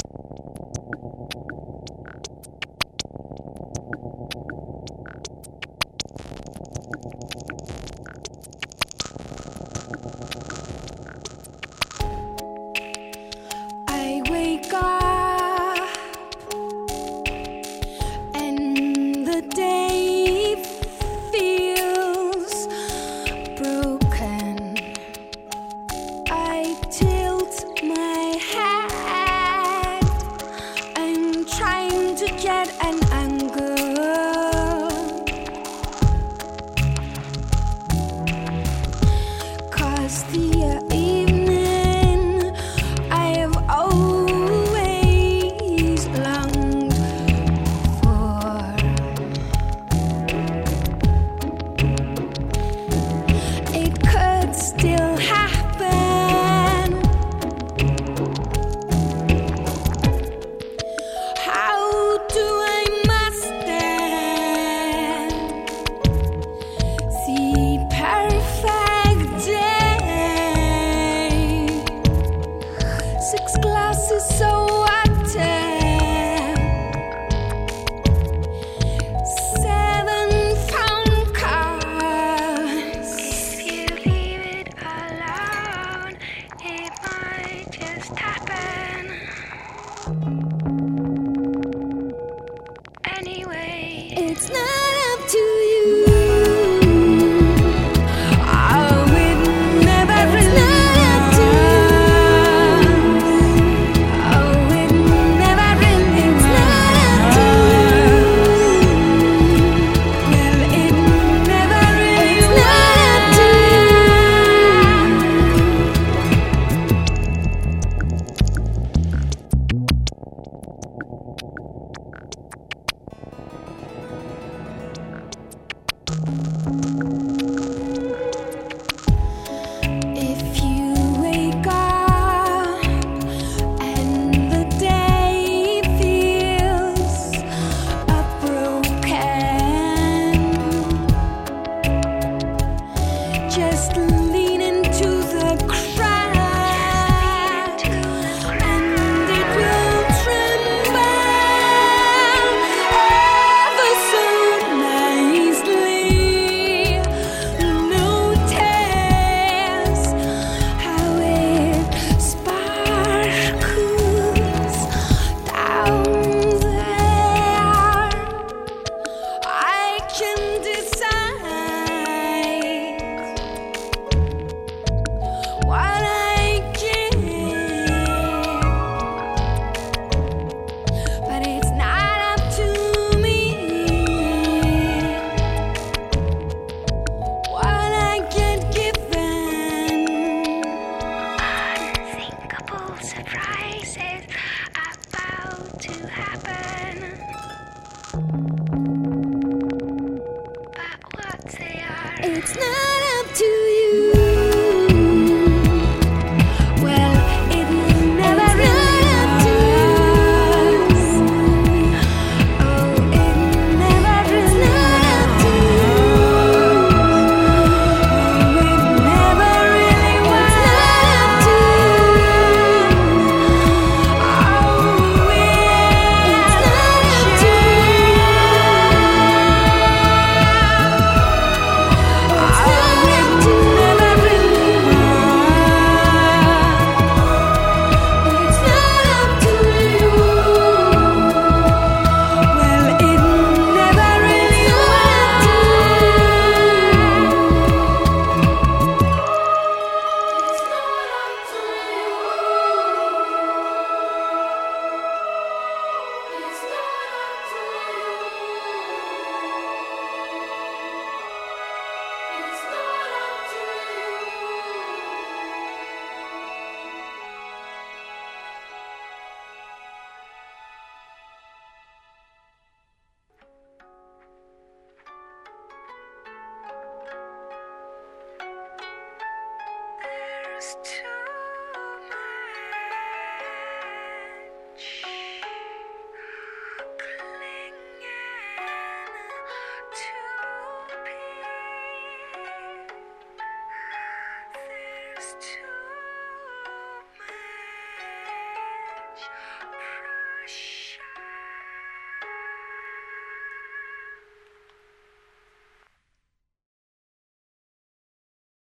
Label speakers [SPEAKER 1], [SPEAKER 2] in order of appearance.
[SPEAKER 1] I wake up and the day feels broken. I tilt my head. I'm trying to get an angle. 'Cause the evening I have always longed for. It could still happen. How do I master the perfect day? 6 glasses so water, 7 phone calls. If you leave it alone, it might just happen. Anyway, it's not up to you. Oh, it never really was. Oh, it never really was. Well, it never really was. If you wake up and the day feels broken, just lean into the crowd and it will tremble ever so nicely. Notice how it sparkles down there. I can decide what I give, but it's not up to me what I get given. Unthinkable surprises about to happen, but what they are, it's not up to you. Well, it never really was. Oh, it never really was. Oh, it never really was. Oh, it's not up to There's too much.